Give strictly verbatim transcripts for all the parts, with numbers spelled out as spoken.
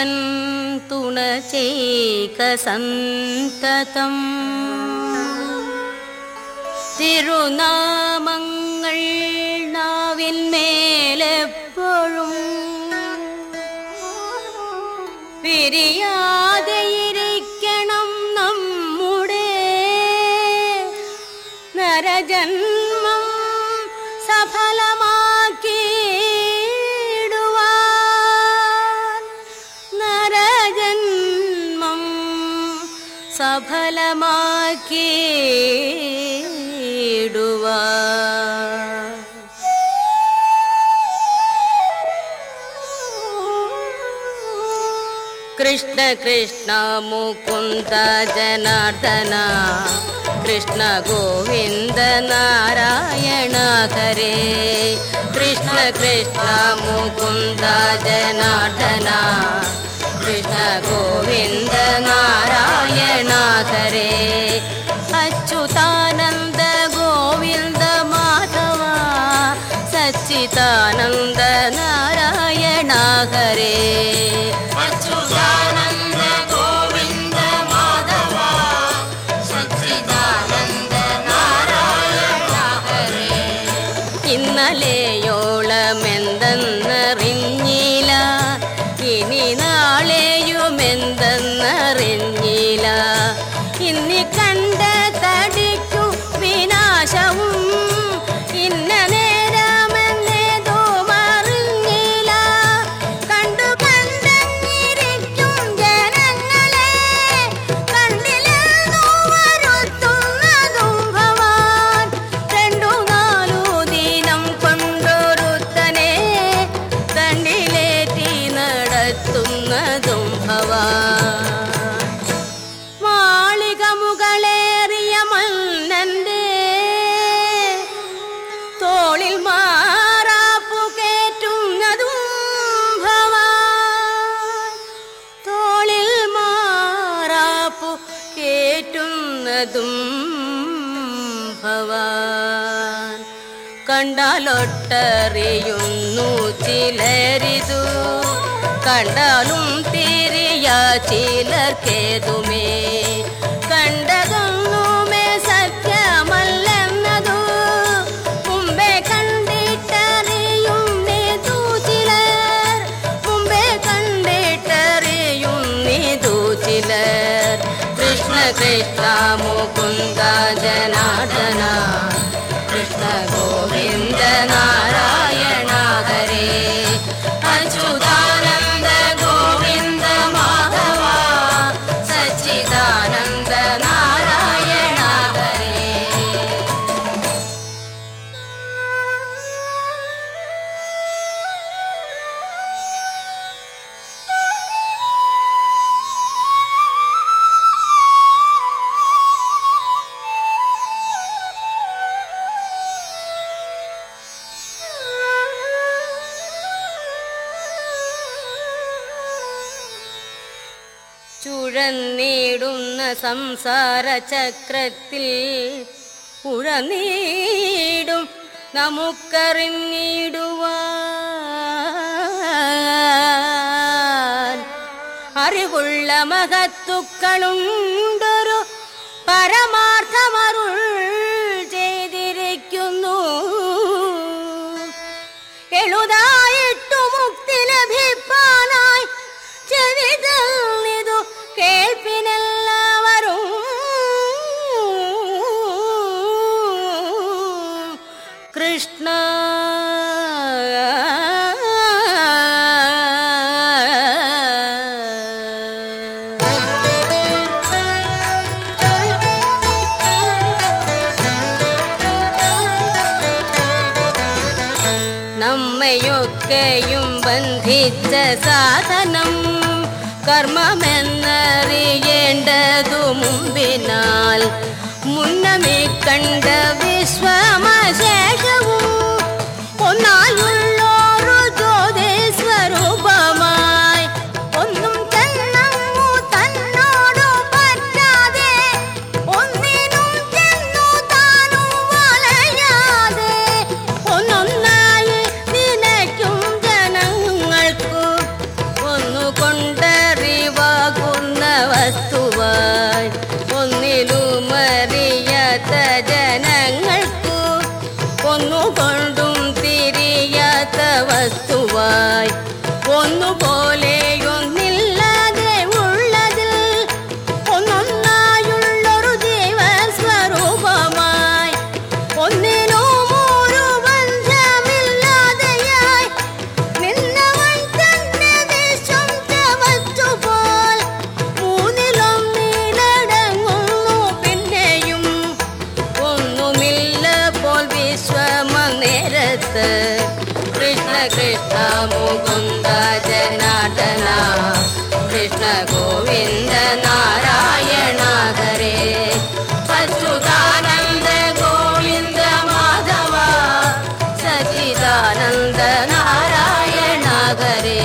തൻ തുണ ചെയ്ക സന്തതം. തിരുനാമങ്ങൾ നാവിന്മേലെപ്പോഴും പിരിയാതെയിരിക്കണം നമ്മുടെ നരജന്മം സഫലമാക്കിയിടുവാൻ. നരജന്മം സഫലമാക്കിയിടുവാൻ. കൃഷ്ണ കൃഷ്ണ മുകുന്ദ ജനാർദ്ദന, കൃഷ്ണ ഗോവിന്ദ നാരായണ ഹരേ. കൃഷ്ണ കൃഷ്ണ മുകുന്ദ ജനാർദ്ദന, കൃഷ്ണ ഗോവിന്ദ നാരായണ ഹരേ. അച്യുതാനന്ദ ഗോവിന്ദ മാധവ, സച്ചിദാനന്ദ നാരായണ ഹരേ. അച്യുതാനന്ദ ഗോവിന്ദ മാധവ, സച്ചിദാനന്ദ നാരായണ ഹരേ. ഇന്നലെയോളമെന്തെന്നറിഞ്ഞില്ല, ഇനി നാളെയുമെന്തെന്നറിഞ്ഞില്ല. ഇന്നി കണ്ട തടിക്കു വിനാശവും ഇന്ന നേരമെന്നേതോ മറിഞ്ഞില്ല. കണ്ടു കണ്ടങ്ങിരിക്കും ജനങ്ങളെ കണ്ടില്ലെന്നു വരുത്തുന്നതും ഭവാൻ. രണ്ടു നാലു ദിനം കൊണ്ടൊരുത്തനെ തണ്ടിലേറ്റി നടത്തുന്നതും ഭവാൻ. മാളിക മുകളേറിയ മന്നന്റെ തോളിൽ മാറാപ്പു കേറ്റുന്നതും ഭവാൻ. തോളിൽ മാറാപ്പു കേറ്റുന്നതും ഭവാൻ. കണ്ടാലൊട്ടറിയുന്നു ചിലരിതു, കണ്ടാലും തിരിയ ചിലർക്കേതുമേ. കണ്ടതൊന്നുമേ സത്യമല്ലെന്നതു മുമ്പേ കണ്ടിട്ടറിയുന്നിതു ചിലർ. മുമ്പേ കണ്ടിട്ടറിയുന്നിതു ചിലർ. കൃഷ്ണ കൃഷ്ണ മുകുന്ദ ജനാർദ്ദന, കൃഷ്ണ ഗോവിന്ദ നാരായണ ഹരേ. അച്യുതാനന്ദ ഗോവിന്ദ മാധവ, സച്ചിദാനന്ദ നാരായണ ഹരേ. ചുഴന്നീടുന്ന സംസാര ചക്രത്തിൽ ഉഴനീടും നമുക്കറിഞ്ഞിടുവാൻ. അറിവുള്ള മഹത്തുക്കളുണ്ടൊരു പരമാർത്ഥമരുൾ ചെയ്തിരിക്കുന്നു. എളുതായിട്ടു മുക്തി ലഭിപ്പാനായി ചെവിതന്നിതു കേൾപ്പിനെല്ലാവരും. കൃഷ്ണ നമ്മയൊക്കെയും ബന്ധിച്ച സാധനം കർമ്മമെന്നറിയേണ്ടതു മുമ്പിനാൽ. മുന്നമേ കണ്ട വിശ്വമശേഷവും ഒന്നായുള്ളൊരു ജ്യോതി സ്വരൂപമായി. ഒന്നും ചെന്നങ്ങു തന്നോടു പറ്റാതെ, ഒന്നിനും ചെന്നു താനും വലയാതെ, ഒന്നൊന്നായി നിനയ്ക്കും ജനങ്ങൾക്കു ഒന്നുകൊണ്ട് വസ്തുവായി ഒന്നിലുമറിയാത്ത ജനങ്ങൾക്കു ഒന്നുകൊണ്ടും തിരിയാത്ത വസ്തുവായി ഒന്നുപോലെയൊന്നില്ലാതെ ഉള്ളതിൽ ഒന്നൊന്നായുള്ളൊരു ജീവസ്വരൂപമായി ഒന്നിനും ഒരു ബന്ധമില്ലാതെയായി നിന്നവൻ തന്നെ വിശ്വം ചവച്ചുപോൽ മൂന്നിലൊന്നിലടങ്ങുന്നു പിന്നെയും ഒന്നുമില്ല പോൽ വിശ്വമനേരത്ത് കൃഷ്ണ കൃഷ്ണ മുകുന്ദ ജനാർദ്ദന കൃഷ്ണ ഗോവിന്ദ നാരായണ ഹരേ അച്യുതാനന്ദ ഗോവിന്ദ മാധവ സച്ചിദാനന്ദ നാരായണ ഹരേ.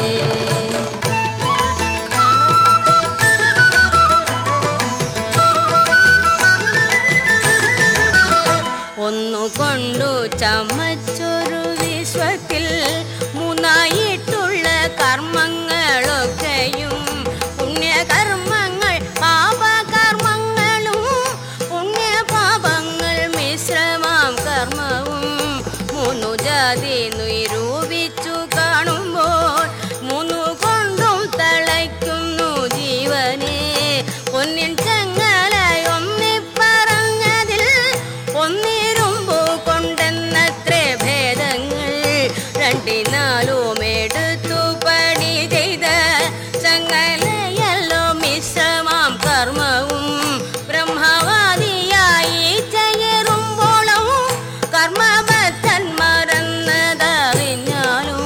ഒന്നുകൊണ്ടു ചമച്ചൊരു വിശ്വത്തിൽ മൂന്നായിട്ടുള്ള കർമ്മങ്ങളൊക്കെയും പുണ്യകർമ്മങ്ങൾ പാപകർമ്മങ്ങളും പുണ്യപാപങ്ങൾ മിശ്രമാം കർമ്മവും മൂന്നു ജാതി നിരൂപിച്ചു കാണുമ്പോൾ മൂന്നു കൊണ്ടും തളയ്ക്കുന്നു ജീവനെ പൊന്നിൻ ചങ്ങലയൊന്നി പറഞ്ഞതിൽ ഒന്നിരുമ്പു കൊണ്ടെന്നത്രേ ഭേദങ്ങൾ രണ്ടിനാലും എടുത്തു പണി ചെയ്ത ചങ്ങലയല്ലോ മിശ്രമാം കർമ്മവും ബ്രഹ്മവാദിയായി ചേരുമ്പോളും കർമ്മബദ്ധൻ മറന്നതറിഞ്ഞാലും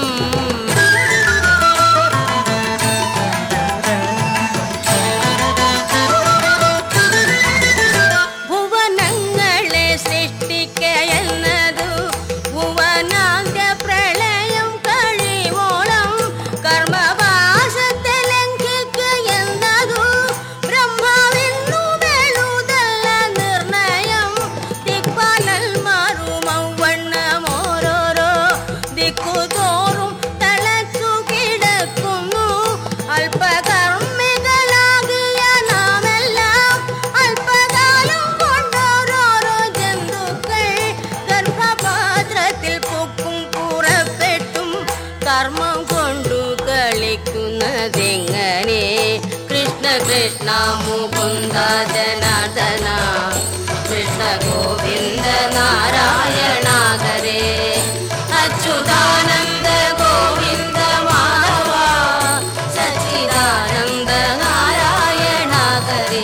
ഭുവനങ്ങളെ സൃഷ്ടിക്കയെന്നതു ഭുവനാന്ത്യ പ്രളയം കഴിവോളം കർമ്മവാസത്തെ ലംഘിക്കയെന്നതു ബ്രഹ്മാവിന്നു വെളുതല്ല നിർണയം ദിക്പാലൽ മാറുമൗവണ്ണമോരോരോ ദിക്കുതോറും തളച്ചു കിടക്കുന്നു അല്പകർമ്മികളാകിയ നാമെല്ലാം അല്പകാലം കൊണ്ടോരോരോ ജന്തുക്കൾ ഗർഭപാത്രത്തിൽ പൊക്കും പുറപ്പെട്ടും കർമ്മം കൊണ്ടു കളിക്കുന്നതെങ്ങനെ കൃഷ്ണ കൃഷ്ണ മുകുന്ദ ജനാർദ്ദന കൃഷ്ണ ഗോവിന്ദ നാരായണ ഹരേ അച്യുതാനന്ദ ഗോവിന്ദ മാധവ സച്ചിദാനന്ദ നാരായണ ഹരേ.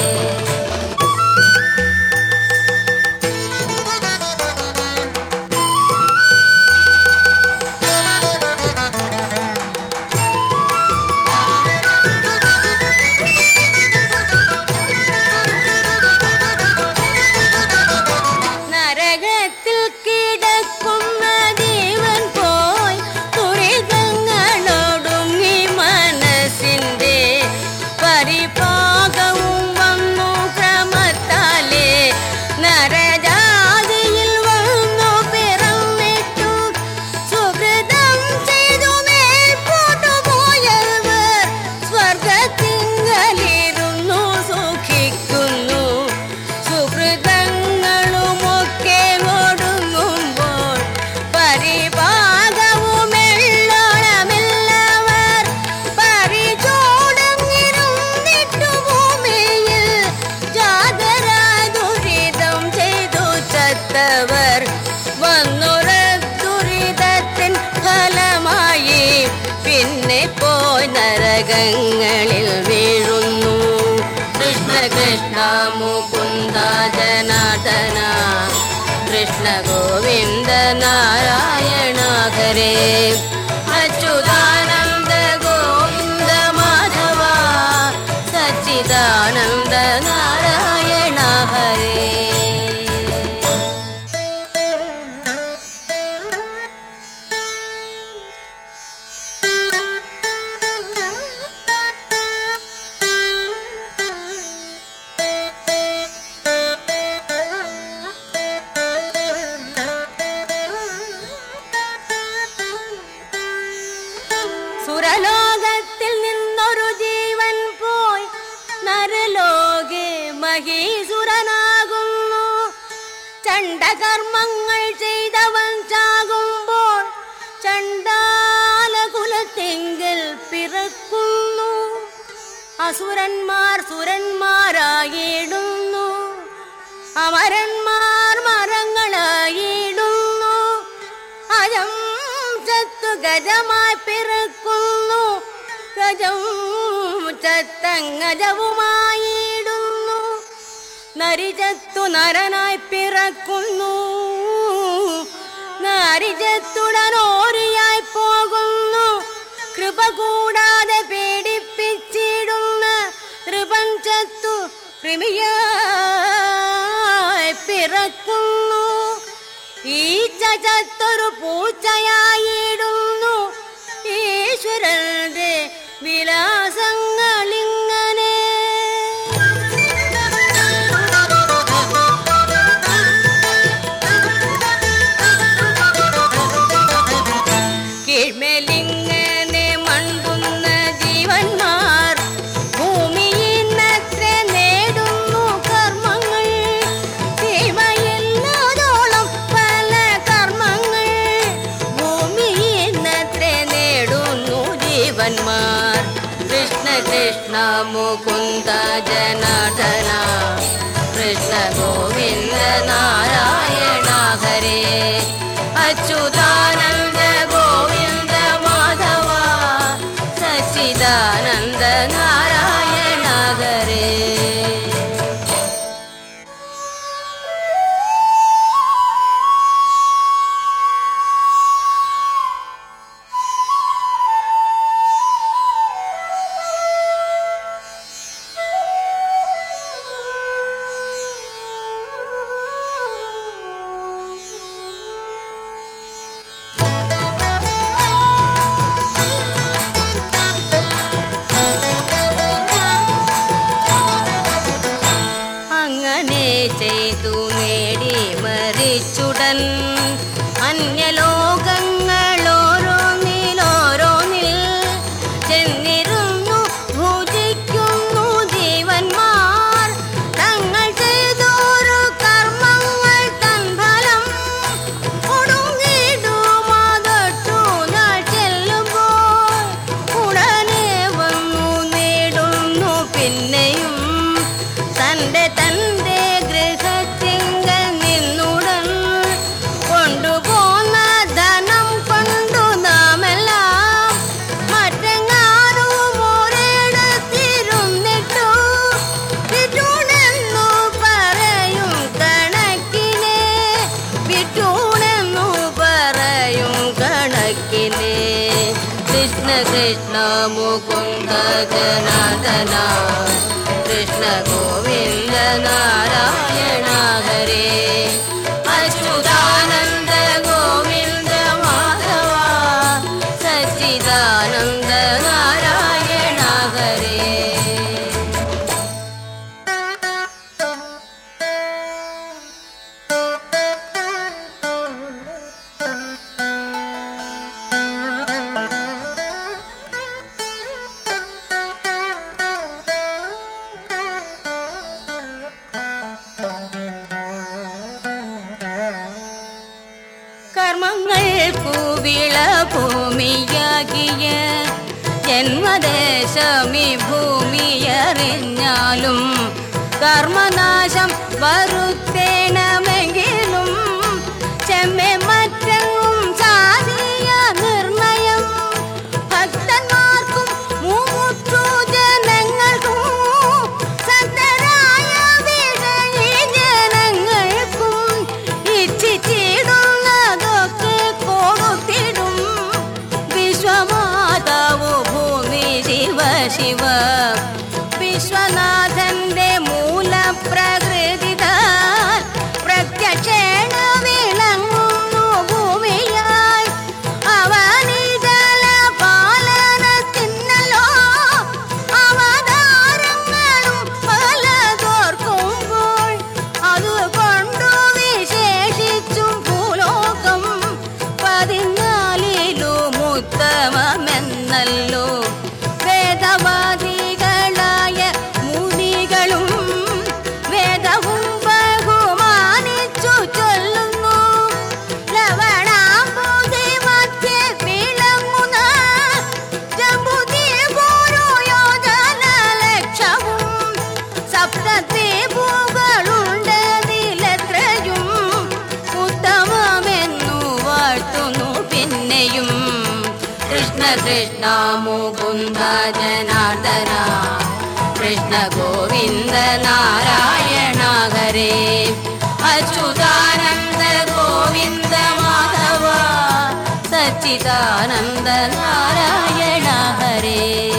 നരകത്തിൽ കിടക്കുന്ന ജീവൻ പോയി തുരിതങ്ങളോടുങ്ങി മനസ്സിന്റെ പരിപാകവും വന്നു ക്രമത്താലേ നരജാതിയിൽ വന്നു പിറന്നിട്ടു സുഹൃതം ചെയ്തു മേൽപോട്ടു പോയവർ സ്വർഗത്തിങ്കലിരുന്നു സുഖിക്കുന്നു സുഹൃതങ്ങളുമൊക്കെ ഒടുങ്ങുമ്പോൾ പരിപാകവുമെള്ളോളമില്ലവർ പരിചോടങ്ങിരുന്നിട്ടു ഭൂമിയിൽ ജാതരായ ദുരിതം ചെയ്തു ചത്തവർ വന്നുറ ദുരിതത്തിൻ ഫലമായി പിന്നെ പോയി നരകങ്ങളിൽ വീഴുന്നു കൃഷ്ണ കൃഷ്ണ മുകുന്ദ ജനാർദ്ദന കൃഷ്ണ ഗോവിന്ദ നാരായണ ഹരേ അച്യുതാനന്ദ ഗോവിന്ദ മാധവ സച്ചിദാനന്ദ നാരായണ ഹരേ. സുരലോകത്തിൽ നിന്നൊരു ജീവൻ പോയി നരലോ മഹീസുരനാകുന്നു. ചണ്ഡകർമ്മങ്ങൾ ചെയ്തവൻ ചാകുമ്പോൾ ചണ്ഡാലകുലത്തെങ്കിൽ പിറക്കുന്നു. അസുരന്മാർ സുരന്മാരായിടുന്നു, അമരന്മാർ മരങ്ങളായിടുന്നു. അജം ചത്തു ഗജമായി പിറക്കുന്നു, ഗജം ചത്തങ്ങജവുമായിടുന്നു. നരിചത്തു നരനായി പിറക്കുന്നു, നരിചത്തുടനോരിയായി പോകുന്നു. കൃപ കൂടാതെ പീഡിപ്പിച്ചിടുന്ന ത്രിപഞ്ചത്തു കൃമിയായി പിറക്കുന്നു. ഈച്ച ചത്തൊരു പൂച്ചയായിടുന്നു. ഈശ്വരന്റെ വിലാസങ്ങളിങ്ങനെ. കീഴ്മേലിങ്ങനെ മണ്ടുന്ന ജീവന്മാർ ഭൂമിയിന്നത്ര നേടുന്നു കർമ്മങ്ങൾ. സീമയില്ലാതോളം പല കർമ്മങ്ങൾ ഭൂമിയിന്നത്ര നേടുന്നു ജീവന്മാർ. കൃഷ്ണ കൃഷ്ണ മുകുന്ദ ജനാർദ്ദന, കൃഷ്ണ ഗോവിന്ദ നാരായണ ഹരേ. അച്യുതാനന്ദ ഗോവിന്ദ മാധവ, സച്ചിദാനന്ദ നാരായണ ഹരേ. ചെയ്തു നേടി മരിച്ചുടൻ അന്യലോകങ്ങളോരോന്നിലോരോന്നിൽ ചെന്നിരുന്നു ഭുജിക്കുന്നു ജീവന്മാർ. തങ്ങൾ ചെയ്തോരു കർമ്മങ്ങൾ തൻ ഫലം ഒടുങ്ങിടുമാതൊട്ടു നാൾ ചെല്ലുമ്പോൾ ഉടനെ വന്നു നേടുന്നു പിന്നെയും തന്റെ തന്റെ ഗൃഹത്തിങ്കൽ നിന്നുടൻ കൊണ്ടുപോന്ന ധനം കൊണ്ടു നാമെല്ലാം മറ്റെങ്ങാനും ഒരിടത്തിരുന്നിട്ടു വിറ്റൂണെന്നു പറയും കണക്കിനെ, വിറ്റൂണെന്നു പറയും കണക്കിനെ. കൃഷ്ണ കൃഷ്ണ മുകുന്ദ ജനാർദ്ദന, കൃഷ്ണ ഗോവിന്ദ നാരായണ ഹരേ. അച്യുതാനന്ദ ഗോവിന്ദ മാധവ, സച്ചിദാനന്ദ നാരായണ ഹരേ. കർമ്മങ്ങൾക്കു വിള ഭൂമിയാകിയ ജന്മദേശമി ഭൂമിയറിഞ്ഞാലും കർമ്മനാശം വരുത്തേണമെങ്കിലും ചെമ്മെ മറ്റെങ്ങും സാധിയ നിർണയം. ഭക്തന്മാർക്കും മൂച്ചു ജനങ്ങൾക്കും സത്തരായ വിജയി ജനങ്ങൾക്കും ഇച്ഛിച്ചിടുന്നതൊക്കെ കൊടുത്തിടും വിശ്വമാതാവു ഭൂമി ശിവ ശിവ. വിശ്വനാഥന്റെ മൂലപ്രകൃതിത പ്രത്യക്ഷേണ വിളങ്ങുന്ന കൃഷ്ണ മുകുന്ദ ജനാർദ്ദന കൃഷ്ണ ഗോവിന്ദ നാരായണ ഹരേ അച്യുതാനന്ദ ഗോവിന്ദ മാധവ സച്ചിദാനന്ദ നാരായണ ഹരേ.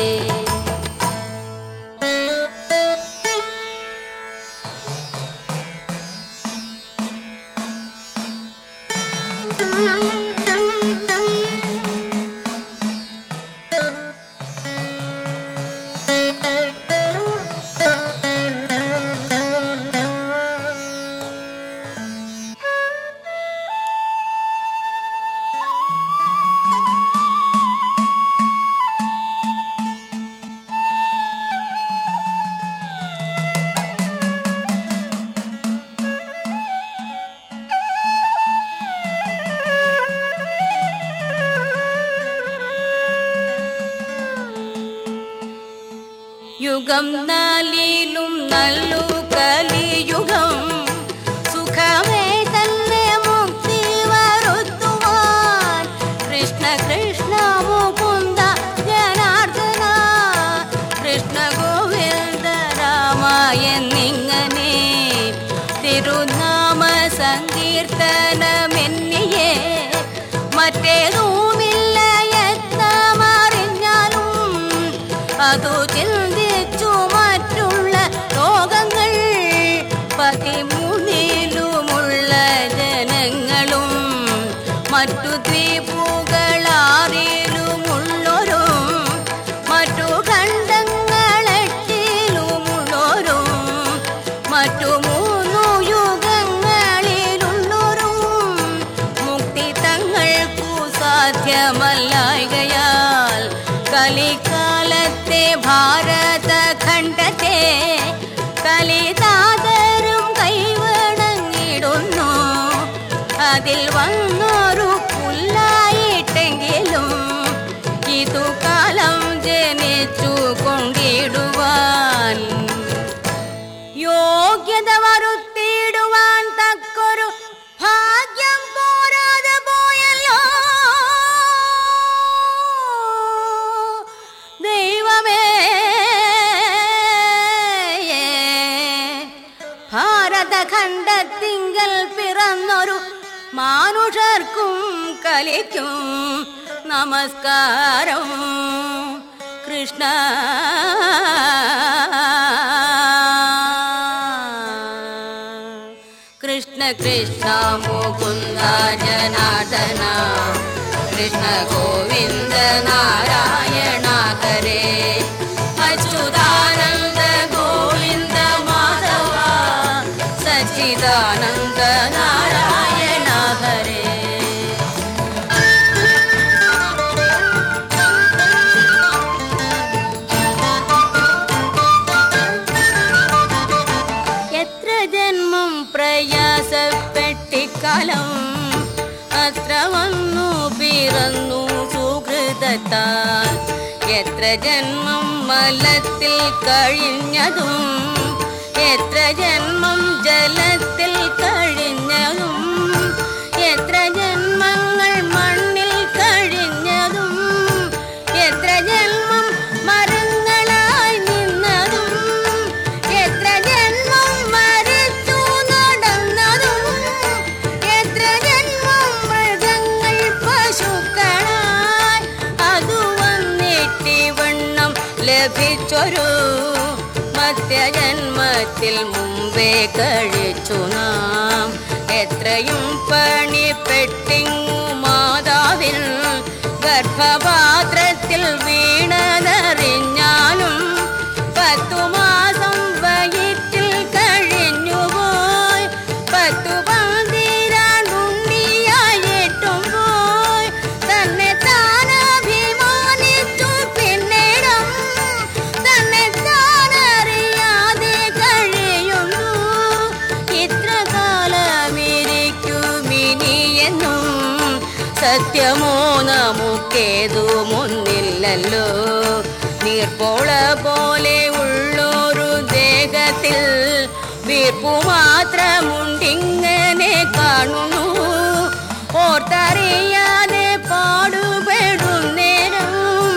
യുഗം നാലിലും നല്ലു കലിയുഗം സുഖമേ തന്നെ മുക്തി വരുത്തുവാൻ കൃഷ്ണ കൃഷ്ണ മുകുന്ദ ജനാർദ്ദന കൃഷ്ണ ഗോവിന്ദ രാമ എന്നിങ്ങനെ തിരുനാമ സങ്കീർത്തനമെന്നിയെ മറ്റേതുമില്ല എത്തമറിഞ്ഞാലും അതു ചിന്തിച്ചു മറ്റുള്ള ലോകങ്ങൾ പതിമൂന്നിലുമുള്ള ജനങ്ങളും മറ്റു ദ്വീപുകളാറിലുമുള്ളോരും മറ്റു ഖണ്ഡങ്ങളെട്ടിലുമുള്ളോരും മറ്റു മൂന്നു യുഗങ്ങളിലുള്ളോരും മുക്തി തങ്ങൾക്കു സാധ്യമല്ലായകയാൽ കലികാലത്തെ ഭാരതഖണ്ഡത്തെ കലിതാതരും കൈവണങ്ങിടുന്നു. അതിൽ വന്നൊരു പുല്ലായിട്ടെങ്കിലും ഇതു കാലം ജനിച്ചു കൊണ്ടിടുവാൻ യോഗ്യത വരുത്തിയിടുവാൻ തക്കൊരു ഭാഗ്യം പോരാതെ പോയല്ലോ. ദൈവമേ, ഭാരതഖണ്ഡത്തിങ്കൽ പിറന്നൊരു മാനുഷർക്കും കലിക്കും നമസ്കാരം. കൃഷ്ണ കൃഷ്ണ കൃഷ്ണ മുകുന്ദ ജനാർദ്ദന കൃഷ്ണ ഗോവിന്ദ നാരായണ ഹരേ അച്യുതാനന്ദ ഗോവിന്ദ മാധവ സച്ചിദാനന്ദ നാരായണ ഹരേ. എത്ര ജന്മം പ്രയാസപ്പെട്ടിക്കാലം അത്ര വന്നു പിറന്നു സുഹൃതത്താൽ എത്ര ജന്മം മലത്തിൽ കഴിഞ്ഞതും എത്ര ജന്മം ജലത്തിൽ കഴിഞ്ഞതും എത്ര ജന്മങ്ങൾ മണ്ണിൽ കഴിഞ്ഞതും എത്ര ജന്മം മരങ്ങളായി നിന്നതും എത്ര ജന്മം മരിച്ചു നടന്നതും എത്ര ജന്മം മൃഗങ്ങൾ പശുക്കളായി അതു വന്നിട്ടിവണ്ണം ലഭിച്ചൊരു മധ്യജന്മത്തിൽ മുമ്പേ കഴിച്ചു നാം എത്രയും പണിപ്പെട്ടിങ്ങു മാതാവിൽ ഗർഭപാത്രത്തിൽ വീണതറിഞ്ഞാലും പത്തു മാസം വയറ്റിൽ കഴിഞ്ഞുപോയി പത്തു പന്തിരാണ്ടുണ്ണിയായിട്ടും പോയി തന്നെ താനഭിമാനിച്ചു പിന്നിടം തന്നെ താനറിയാതെ കഴിയുന്നു ഇത്ര കാലമിരിക്കുമിനിയെന്നും സത്യമോ നമുക്കേതുമൊന്നില്ലല്ലോ നീർപ്പോള പോലെ ഉള്ളൊരു ദേഹത്തിൽ വീർപ്പു മാത്രമുണ്ടിങ്ങനെ കാണുന്നു ഓർത്തറിയാതെ പാടുപെടുന്നേരം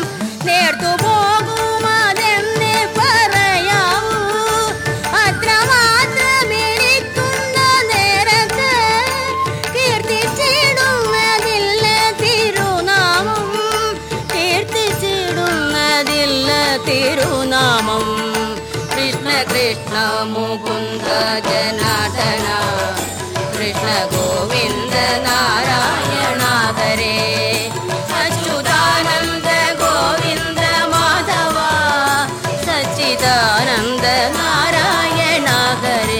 മുകുന്ദ ജനാർദന കൃഷ്ണ ഗോവിന്ദ നാരായണ ഹരേ അച്യുതാനന്ദ ഗോവിന്ദ മാധവ സച്ചിദാനന്ദ നാരായണ ഹരേ.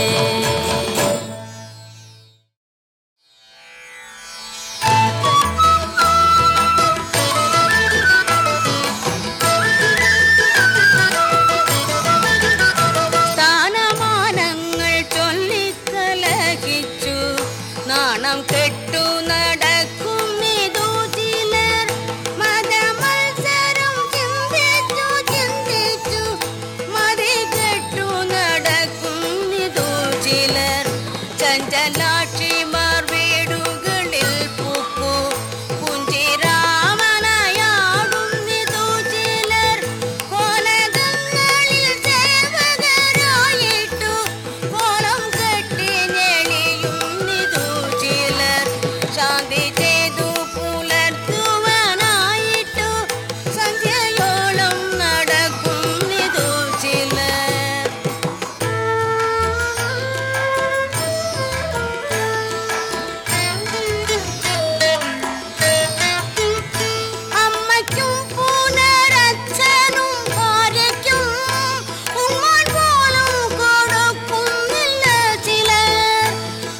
നാണം കെട്ടു നടക്കുന്നിതു ചിലർ മതമത്സരം ചിന്തിച്ചു ചിന്തിച്ചു മതി കെട്ടു നടക്കുന്നിതു ചിലർ ചഞ്ചലാക്ഷിമാർ വീടുകളിൽ പൂക്കു കുഞ്ചിരാമനയാടുന്നിതു ചിലർ കോലകങ്ങളിൽ സേവകരായിട്ടു കോലം കെട്ടി ഞെളിയും ശാന്തി ചെയ്തു പുലർത്തുവാനായിട്ടു സന്ധ്യയോളം നടക്കുന്നിതു ചിലർ. അമ്മയ്ക്കും പുനരച്ഛനും ഭാര്യയ്ക്കും ഉമ്മാൻ പോലും കൊടുക്കുന്നില്ല ചിലർ.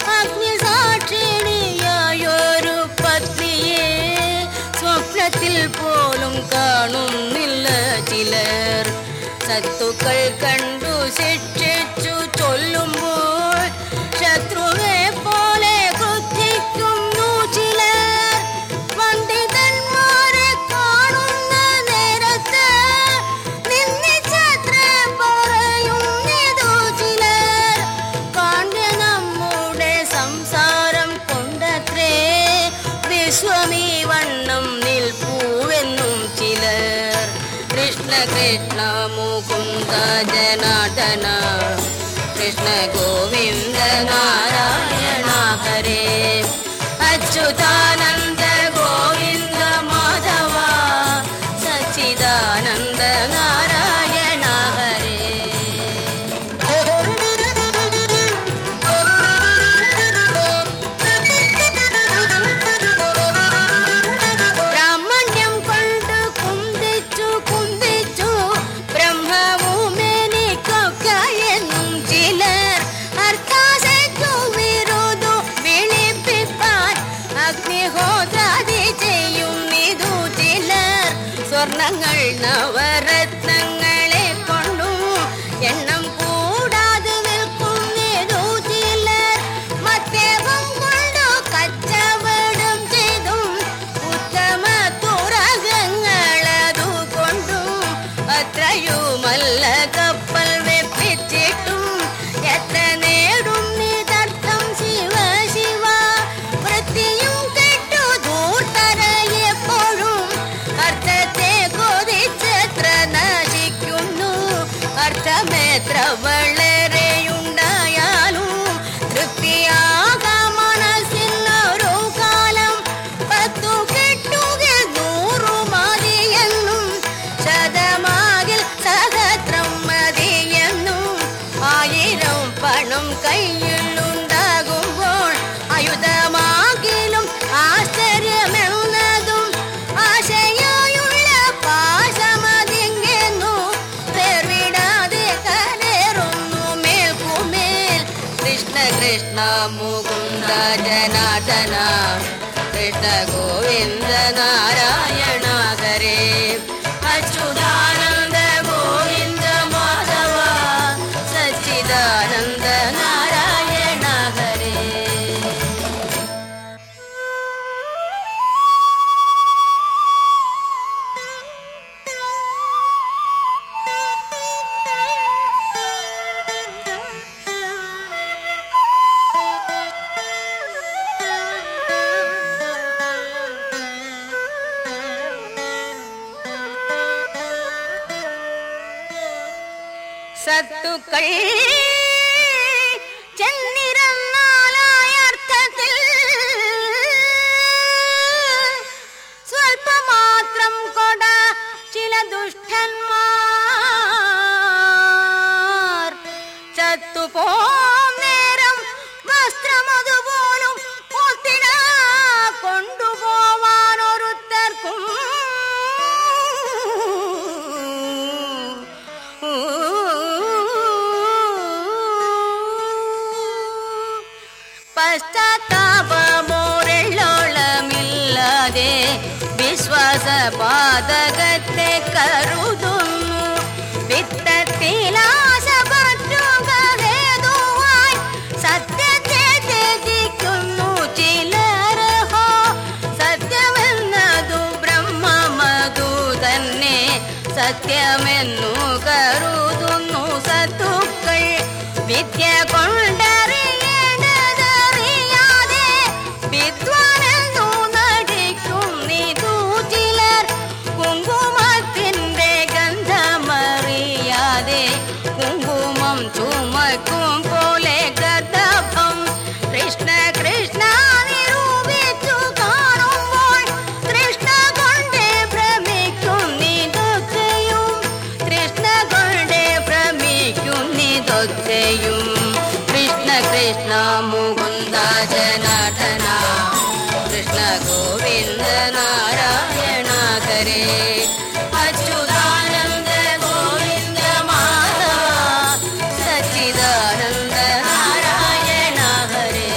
അഗ്നിസാക്ഷിണിയായൊരു പത്നിയെ സ്വപ്നത്തിൽ പോലും കാണുന്നില്ല ചിലർ. ശത്രുക്കൾ കണ്ടു ശിക്ഷിച്ചു ചൊല്ലുമ്പോൾ ശത്രുവെ പോലെ ക്രുദ്ധിക്കുന്നു ചിലർ. പണ്ഡിതന്മാരെ കാണുന്ന നേരത്ത് നിന്ദിച്ചത്ര പറയുന്നിതു ചിലർ. കാണ്യ നമ്മുടെ സംസാരം കൊണ്ടത്രേ വിശ്വമീ വണ്ണം നിൽപ്പൂവെന്നും ചിലർ. കൃഷ്ണ കൃഷ്ണ മുകുന്ദ ജനാർദന കൃഷ്ണ ഗോവിന്ദ നാരായണ ഹരേ അച്യുതാനന്ദ ഗോവിന്ദ മാധവ സച്ചിദാനന്ദ നാരായണ ഹരേ. ബ്രാഹ്മണ്യം കൊണ്ട് കുന്തിച്ചു കുന്തിച്ചു ബ്രഹ്മവുമെനിക്കൊക്കെയെന്നും ചിലർ. അർത്ഥാശയ്ക്കു വിരുദു വിളിപ്പിപ്പാൻ അഗ്നിഹോത്രാദി ചെയ്യുന്നിതു ചിലർ. സ്വർണങ്ങൾ നവരത്നങ്ങളെ കൊണ്ടു എണ്ണം കൂടാതെ വിൽക്കുന്നിതു ചിലർ. മദ്യപം കൊണ്ടു കച്ചവടം ചെയ്തും ഉത്തമ തുറകങ്ങളതു കൊണ്ടും അത്രയുമല്ല കപ്പൽ വെപ്പിച്ചിട്ടും എത്ര നേടും നിതർത്ഥം ശിവ ശിവ. വൃത്തിയും കെട്ടു ധൂർത്തരയെപ്പോഴും അർത്ഥത്തെ കൊതിച്ചെത്ര നശിക്കുന്നു. അർത്ഥമെത്ര വളരെയുണ്ടായാലും തൃപ്തിയാകാം മനസ്സിനൊരു കാലം. പത്തു കെട്ടുകിൽ നൂറു മതിയെന്നും ശതമാകിൽ സഹസ്രം മതിയെന്നും ആയിരം പണം കയ്യിലുണ്ടാകുമ്പോൾ ആയുധമാകിലും ആശ്ചര്യമെന്നതും ആശയായുള്ള പാശമതിങ്ങെന്നു പേർവിടാതെ കരേറുന്നു മേൽക്കുമേൽ. കൃഷ്ണ കൃഷ്ണ മുകുന്ദ ജനാർദന കൃഷ്ണ ഗോവിന്ദ നാരായണ ഹരേ അച്യുതാനന്ദ ഗോവിന്ദ മാധവ സച്ചിദാനന്ദ നാരായണ ഹരേ. സത്തുക്കൾ ചെന്നിരുന്നാലായ അർത്ഥത്തിൽ സ്വൽപ്പമാത്രം കൊട ചില ദുഷ്ടന്മാർ ചത്തുപോം നേരം വസ്ത്രമതുപോലും ഒത്തിട കൊണ്ടുപോവാൻ ഒരുത്തർക്കും പശ്ചാത്താപമോരെള്ളോളമില്ലാതെ വിശ്വാസപാതകത്തെ കരുതുന്നു. വിത്തത്തിലാശ പറ്റുക ഹേതുവായി സത്യത്തെ ത്യജിക്കുന്നു ചിലരഹോ. സത്യമെന്നതു ബ്രഹ്മമതു തന്നെ സത്യമെന്നു കരുതുന്നു സത്തുക്കൾ. വിദ്യ കൊണ്ടറിയേണ്ടതറിയാതെ വിദ്വാനെന്നു നടിക്കുന്നിതു ചിലർ. കുങ്കുമത്തിന്റെ ഗന്ധമറിയാതെ കുങ്കുമം ചുമക്കും പോലെ ഗർദഭം. കൃഷ്ണ കൃഷ്ണ നിരൂപിച്ചു കാണുമ്പോൾ കൃഷ്ണ കൊണ്ടേ ഭ്രമിക്കുന്നിതൊക്കെയും. കൃഷ്ണ കൊണ്ടേ ഭ്രമിക്കുന്നിതൊക്കെയും. കൃഷ്ണ കൃഷ്ണ മുകുന്ദ ജനാർദ്ദന കൃഷ്ണ ഗോവിന്ദ നാരായണ ഹരേ. അച്യുതാനന്ദ ഗോവിന്ദ മാധവ സച്ചിദാനന്ദ നാരായണ ഹരേ.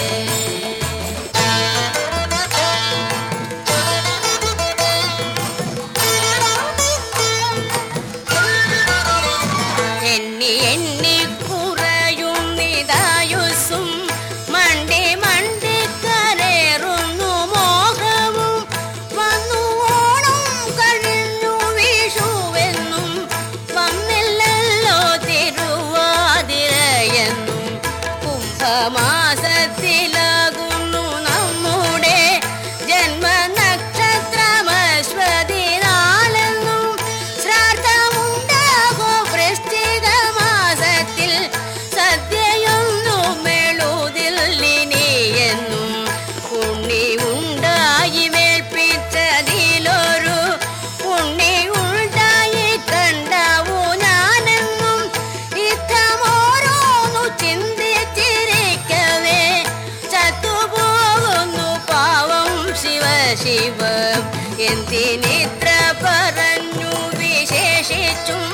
എണ്ണി എണ്ണി കുറയുന്നിതായുസ്സും മണ്ടി മണ്ടി കരേറുന്നു മോഹവും. വന്നു ഓണം കഴിഞ്ഞു വിഷുവെന്നും വന്നില്ലല്ലോ തിരുവാതിരയെന്നും. കുംഭമാസത്തിലാകുന്നു നമ്മുടെ ജന്മനക്ഷത്രമശ്വതി നാലെന്നും. ശ്രാദ്ധമുണ്ടാകോ വൃശ്ചിക മാസത്തിൽ സദ്യയൊന്നും മെഴുതില്ലിനിയെന്നും. ഉണ്ണി ഉണ്ടായി വേൾപ്പിച്ചതിലൊരു ഉണ്ണി ഉണ്ടായി കണ്ടാവൂ ഞാനെന്നും. ഇത്തമോരോന്നു ചിന്തിച്ചിരിക്കവേ ചത്തുപോകുന്നു പാവം ശിവ ശിവ. എന്തിനിത്ര പറഞ്ഞു വിശേഷിച്ചും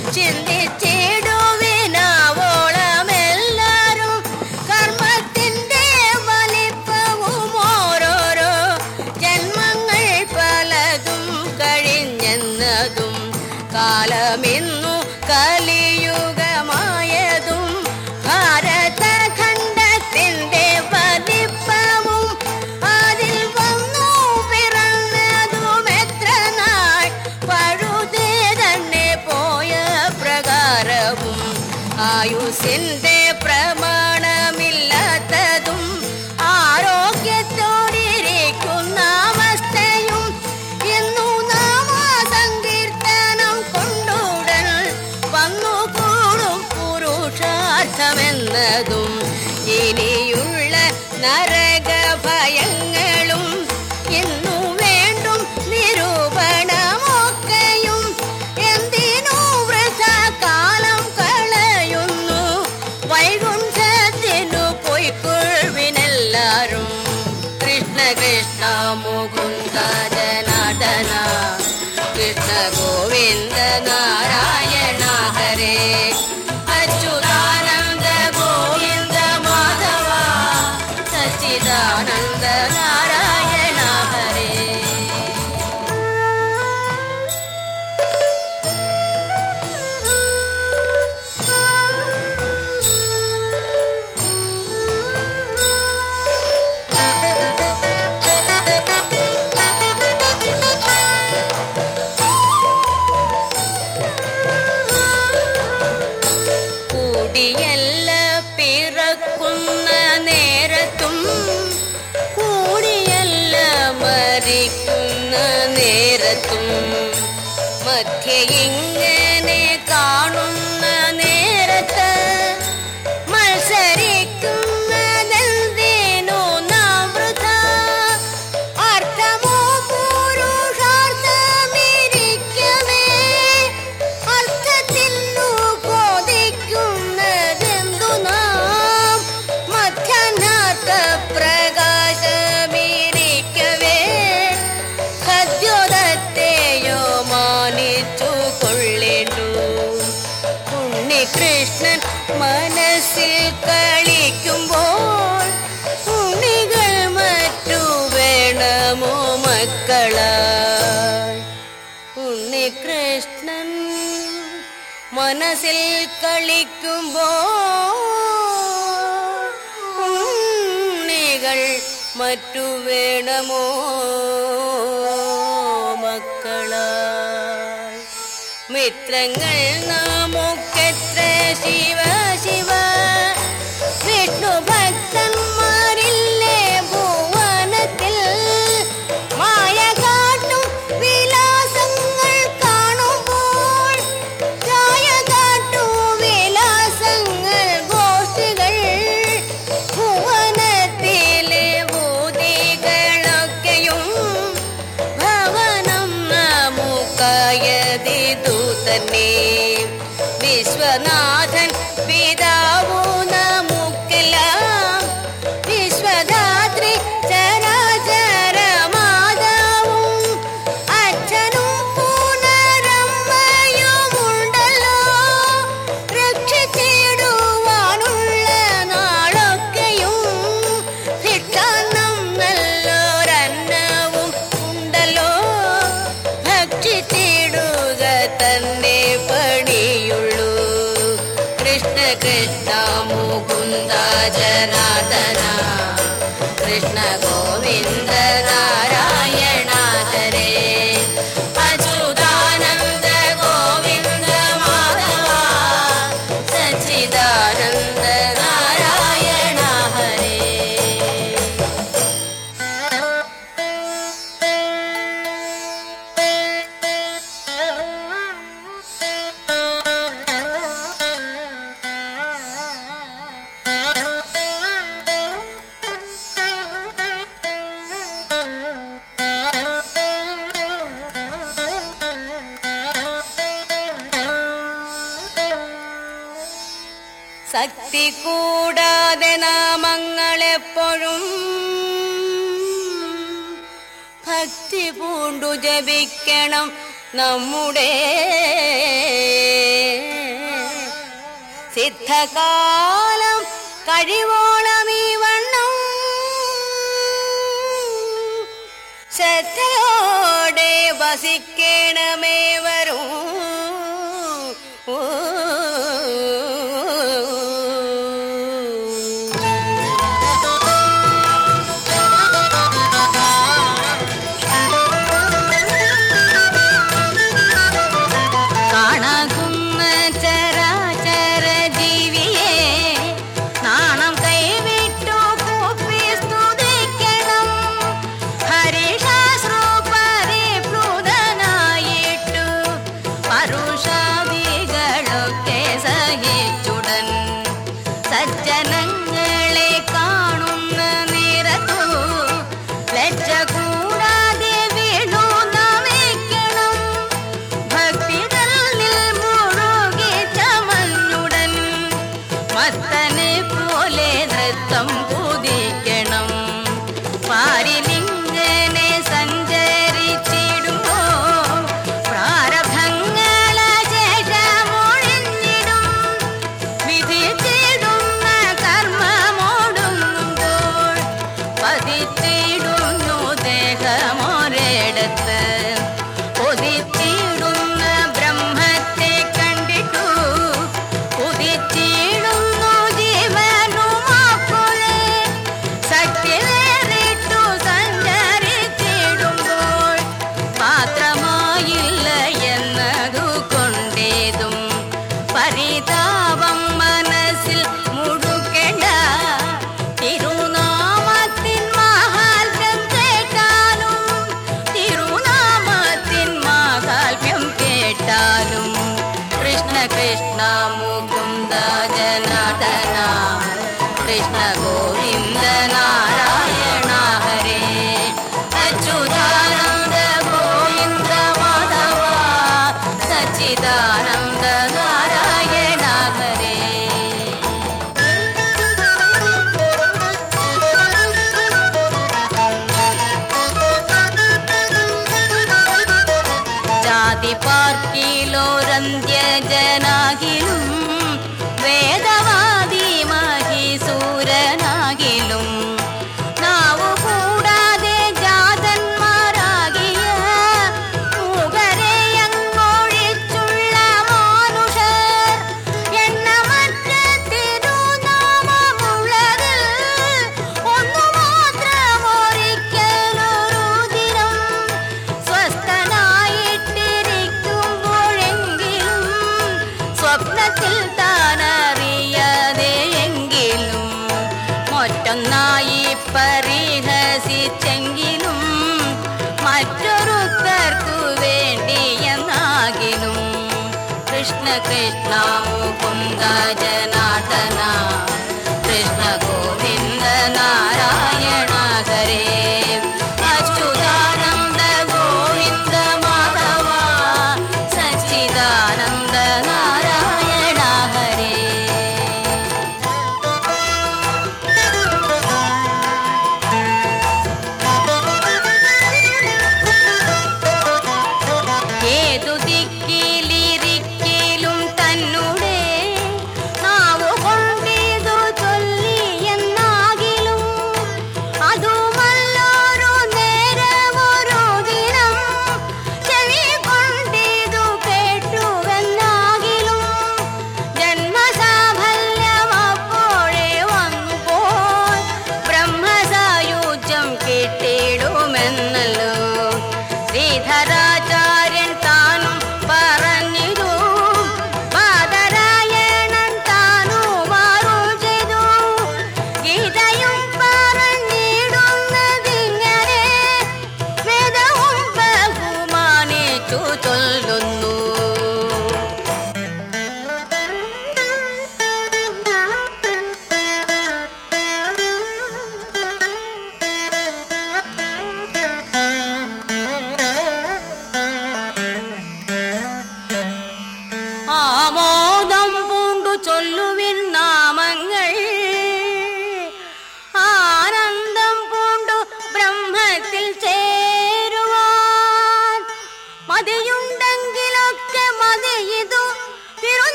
ചിന്തിച്ചിടുവിനാവോളമെല്ലാരും. കർമ്മത്തിന്റെ വലിപ്പവും ഓരോരോ ജന്മങ്ങൾ പലതും കഴിഞ്ഞെന്നതും കാലമിന്നു കലിയുഗമായതും ഭാരതഖണ്ഡത്തിന്റെ വലിപ്പവും അതിൽ വന്നു പിറന്നതും എത്ര നാൾ പഴുതേ തന്നെ പോയ പ്രകാരവും. ആയുസിന്റെ പ്രമാണമില്ലാത്തതും ആരോഗ്യത്തോടിരിക്കുന്ന അവസ്ഥയും എന്നു നാമസങ്കീർത്തനം കൊണ്ടുടൻ വന്നുകൂടും പുരുഷാർത്ഥമെന്നതും. ഇനിയുള്ള നരകഭയങ്ങളും എന്നു വേണ്ടും നിരൂപണമൊക്കെയും. എന്തിനു വൃഥ കാലം കളയുന്നു വൈകുണ്ഠത്തിനു പൊയ്ക്കൊള്ളുവിനെല്ലാരും. കൃഷ്ണ കൃഷ്ണ മുകുന്ദ ജനാർദ്ദന കൃഷ്ണ ഗോവിന്ദ നാരായണ ഹരേ. അച്യുതാനന്ദ ഗോവിന്ദ മാധവ സച്ചിദാനന്ദ നാരായണ ഹരേ. കൂടിയല്ല പിറക്കുന്ന നേരത്തും കൂടിയല്ല മരിക്കുന്ന നേരത്തും മധ്യ ഇങ്ങനെ കാണുന്ന നേരത്ത് മത്സരിക്കുന്നതെന്തിനു നാം വൃഥ. അർത്ഥമോ പുരുഷാർത്ഥമിരിക്കവേ അർത്ഥത്തിനു കൊതിക്കുന്നതെന്തു മനസ്സിൽ കളിക്കുമ്പോ ഉണ്ണികൾ മറ്റു വേണമോ മക്കളായി മിത്രങ്ങൾ നമുക്കെത്ര ശിവ ശിവ വിഷ്ണു ഭക്തന്മാരില്ലേ ഭുവനത്തിൽ മായ കാട്ടും വിലാസങ്ങൾ കാണുമ്പോൾ മായ കാട്ടും വിലാസങ്ങൾ ഗോഷ്ഠികൾ ഭുവനത്തിലെ ഭൂതികളൊക്കെയും ഭവനം നമുക്കായതിതു തന്നെ വിശ്വനാഥൻ പിതാവു നമുക്കെല്ലാം വിശ്വധാത്രി ചരാചര മാതാവും അച്ഛനും പുനരമ്മയുമുണ്ടല്ലോ രക്ഷിച്ചിടുവാനുള്ള നാളൊക്കെയും ഭിക്ഷാന്നം നല്ലൊരന്നവും ഉണ്ടല്ലോ ഭക്ഷിച്ചിടുക തന്നെ പണിയുള്ളൂ കൃഷ്ണ കൃഷ്ണ മുകുന്ദ ജനാർദ്ദന കൃഷ്ണ ഗോവിന്ദ നാരായണ ഹരേ അച്യുതാനന്ദ ഗോവിന്ദ മാധവ സച്ചിദാനന്ദ നാരായണ ഹരേ. ശക്തി കൂടാതെ നാമങ്ങളെപ്പോഴും ഭക്തി പൂണ്ടു ജപിക്കണം നമ്മുടെ സിദ്ധകാലം കഴിവോളം ഈ വണ്ണം ശ്രദ്ധയോടെ വസിക്കണമേ വരും സജ്ജനങ്ങളെ കാണുന്ന നേരത്തു ലജ്ജ കൂടാതെ വീണു നമിക്കണം ഭക്തി തന്നിൽ മുഴുകി ചമഞ്ഞുടൻ മത്തനെ പോലെ നൃത്തം കുതിക്കണം പാരിലിങ്ങനെ സഞ്ചരിച്ചിടുമ്പോ പ്രാരബ്ധങ്ങള ശേഷമൊഴിഞ്ഞിടും വിധി പതിച്ചിടുന്നു ദേഹമൊരിടത്ത് കൊതിച്ചിടുന്ന ബ്രഹ്മത്തെ കണ്ടിട്ടു കൊതിച്ചിടുന്നു ജീവനുമാക്കുലെ സത്യവേറിട്ടു സഞ്ചരിച്ചിടുമ്പോൾ മാത്രമായില്ല എന്നതു കൊണ്ടേതും പരിതാപം മനസ്സിൽ മുഴുകേണ്ട തിരുനാമത്തിൻ മഹാത്മ്യം കേട്ടാലും തിരുനാമത്തിൻ മഹാത്മ്യം കേട്ടാലും കൃഷ്ണ കൃഷ്ണ മുകുന്ദ ജനാർദ്ദന കൃഷ്ണ ഗോവിന്ദ നാരായണ ഹരേ അച്യുതാനന്ദ ഗോവിന്ദ മാധവ സച്ചിദാനന്ദ നാരായണ ഹരേ. ജാതി പാർക്കിലോരന്ത്യ ജനാകിലും വേദവാദി മഹീസൂരനാ कृष्ण